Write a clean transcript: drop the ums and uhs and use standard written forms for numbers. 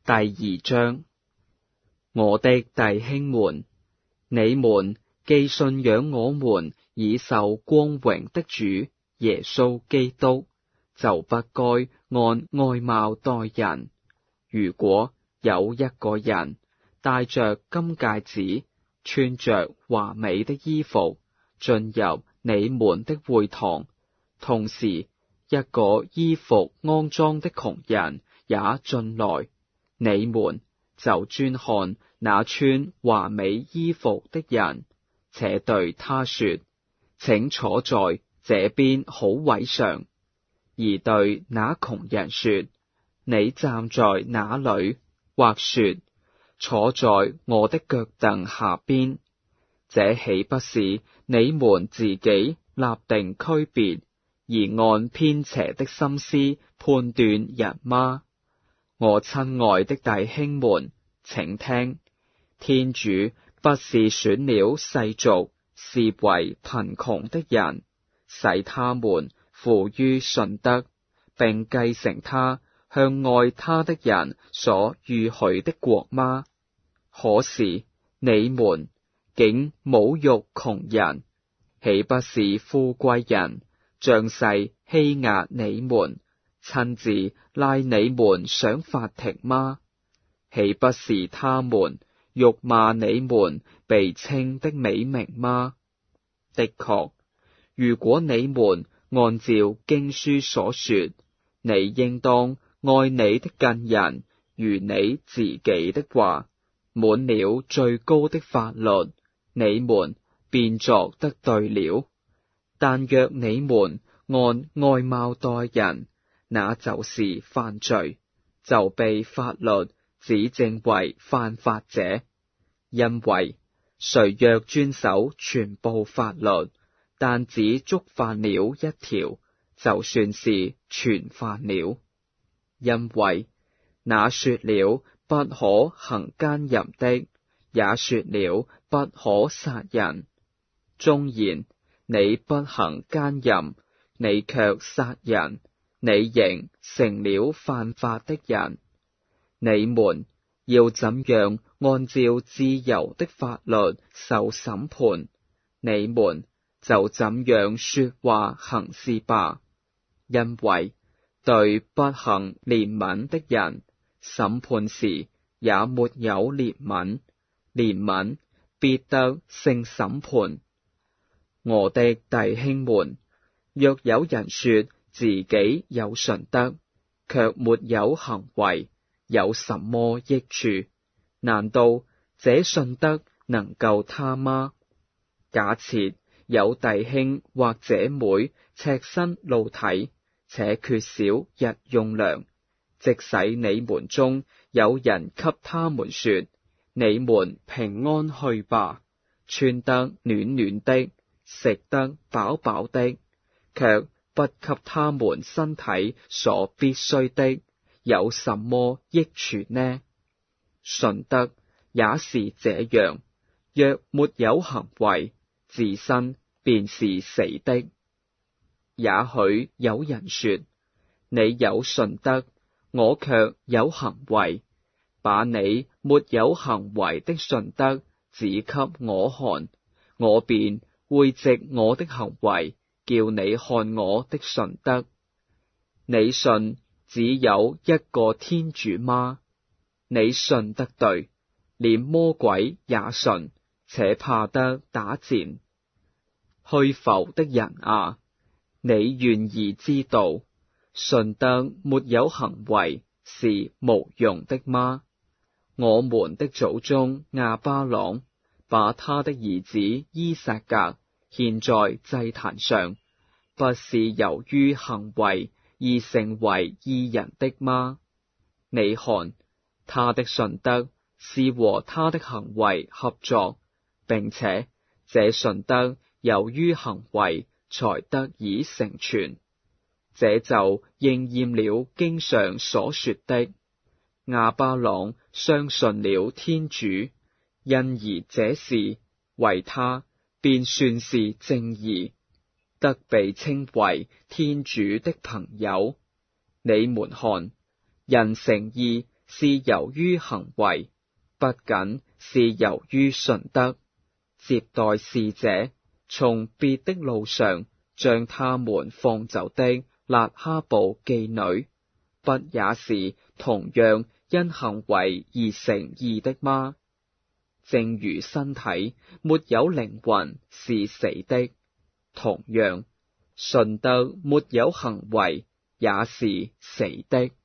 第二章。我的弟兄們，你們既信仰我們已受光榮的主耶穌基督，就不該按外貌待人。如果有一個人戴着金戒指，穿着華美的衣服，進入你們的會堂，同時一個衣服骯髒的窮人也進來，你們就專看那穿華美衣服的人，且對他說：請坐在這邊好位上；而對那窮人說：你站在那裏，或說：坐在我的腳凳下邊。這豈不是你們自己立定區別，而按偏邪的心思判斷人嗎？我親愛的弟兄們，請聽，天主不是選了世俗視為貧窮的人，使他們富於信德，並繼承他向愛他的人所預許的國嗎？可是你們竟侮辱窮人，豈不是富貴人仗勢欺壓你們，親自拉你們上法庭嗎？豈不是他們辱罵你們被稱的美名嗎？的確，如果你們按照經書所說，你應當愛你的近人如你自己的話，滿了最高的法律，你們便作得對了。但若你們按外貌待人，那就是犯罪，就被法律指證為犯法者。因為誰若遵守全部法律，但只觸犯了一條，就算是全犯了。因為那說了不可行姦淫的，也說了不可殺人。縱然你不行姦淫，你卻殺人，你仍成了犯法的人。你們要怎樣按照自由的法律受審判，你們就怎樣說話行事吧。因為對不行憐憫的人，審判時也沒有憐憫，憐憫必得勝審判。我的弟兄們，若有人說自己有信德，卻沒有行為，有什麼益處？難道這信德能救他嗎？假設有弟兄或姐妹赤身露體，且缺少日用糧，即使你們中有人給他們說：你們平安去吧，穿得暖暖的，食得飽飽的，卻不給他們身體所必須的，有什麼益處呢？信德也是這樣，若沒有行為，自身便是死的。也許有人說：你有信德，我卻有行為，把你沒有行為的信德指給我看，我便會藉我的行為叫你看我的信德。你信只有一個天主嗎？你信得對，連魔鬼也信，且怕得打顫。虛浮的人啊，你願意知道信德沒有行為是無用的嗎？我們的祖宗亞巴郎把他的兒子依撒格獻在祭壇上，不是由於行為而成為義人的嗎？你看，他的信德是和他的行為合作，並且這信德由於行為才得以成全。這就應驗了經上所說的：亞巴郎相信了天主，因而這事為他便算是正義，得被稱為天主的朋友。你們看，人成義是由於行為，不僅是由於信德。接待使者，從別的路上將他們放走的辣哈布妓女，不也是同樣因行為而成義的嗎？正如身體沒有靈魂是死的，同樣信德沒有行為也是死的。